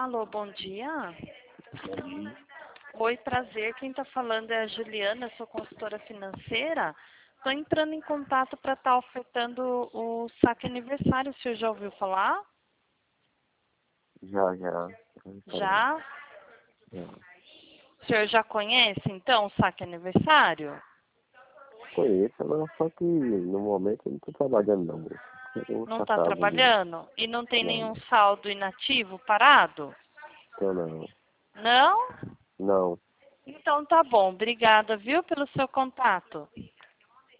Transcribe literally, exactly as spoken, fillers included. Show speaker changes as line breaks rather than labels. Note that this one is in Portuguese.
Alô, bom dia.
Aí,
Oi, prazer. Quem está falando é a Juliana, sou consultora financeira. Estou entrando em contato para estar ofertando o saque aniversário. O senhor já ouviu falar?
já, já.
Já?
já.
O senhor já conhece, então, o saque aniversário?
Conheço, mas só que no momento eu não estou trabalhando não. Eu vou
Não está
passar algum dia.
trabalhando? E não tem
Não,
nenhum saldo inativo parado?
então não.
Não?
Não.
Então tá bom. Obrigada, viu, pelo seu contato.